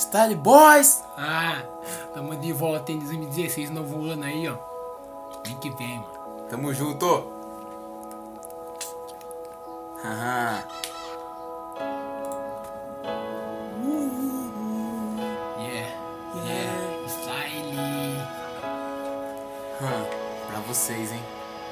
Style Boys! Ah, tamo de volta em 2016, novo ano aí, ó. Vem que vem, mano. Tamo junto! Haha. Yeah, style. Pra vocês, hein?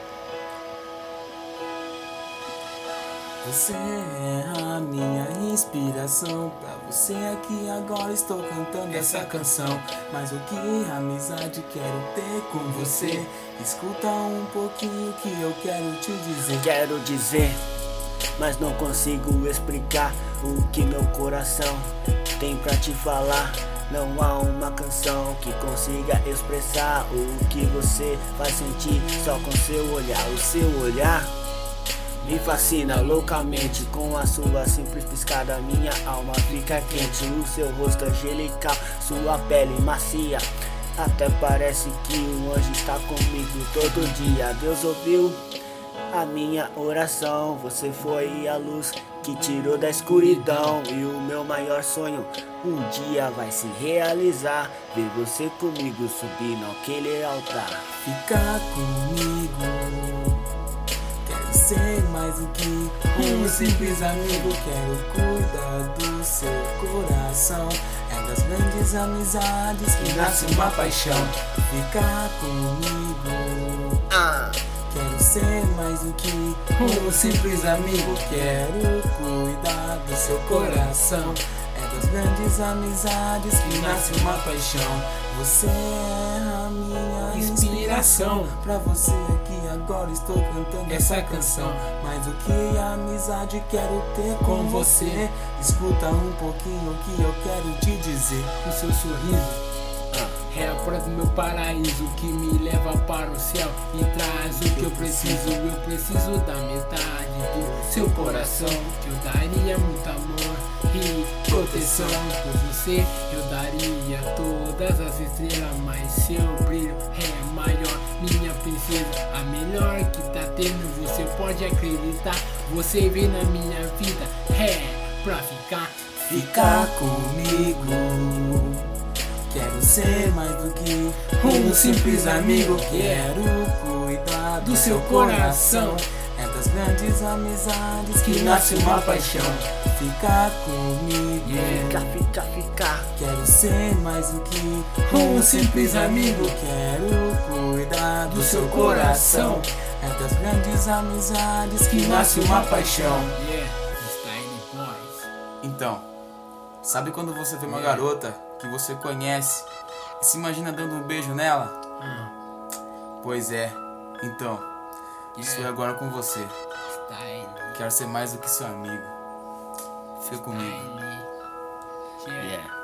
Você é a minha inspiração. Pra você aqui agora estou cantando essa canção. Mas o que amizade quero ter com você? Escuta um pouquinho que eu quero te dizer. Quero dizer, mas não consigo explicar o que meu coração tem pra te falar. Não há uma canção que consiga expressar o que você faz sentir só com seu olhar. O seu olhar me fascina loucamente, com a sua simples piscada minha alma fica quente. O seu rosto angelical, sua pele macia, até parece que um anjo está comigo todo dia. Deus ouviu a minha oração, você foi a luz que tirou da escuridão. E o meu maior sonho um dia vai se realizar, ver você comigo subir naquele altar. Fica comigo, quero ser mais do que um simples amigo. Quero cuidar do seu coração, é das grandes amizades que nasce uma paixão. Fica comigo, quero ser mais do que um simples amigo. Quero cuidar do seu coração, é das grandes amizades que nasce uma paixão. Você é a minha inspiração. Pra você aqui agora estou cantando essa canção. Mas o que a amizade quero ter com você? Escuta um pouquinho o que eu quero te dizer. O seu sorriso é a prova do meu paraíso, que me leva para o céu e traz o que eu preciso. Eu preciso da metade do seu coração. Eu daria muito amor e proteção. Por você eu daria todas as estrelas, mas seu brilho é maior, minha princesa, a melhor que tá tendo. Você pode acreditar, você veio na minha vida, é pra ficar. Fica comigo, quero ser mais do que um simples amigo. Quero cuidar do seu coração, é das grandes amizades que nasce uma paixão. Fica comigo, Fica. quero ser mais do que um simples amigo. Quero cuidar do seu coração, é das grandes amizades que nasce uma paixão. Yeah, Style Boys. Então, sabe quando você vê uma garota que você conhece e se imagina dando um beijo nela? Pois é, então, isso é agora com você. Style. Quero ser mais do que seu amigo. Fica comigo. Style. Yeah.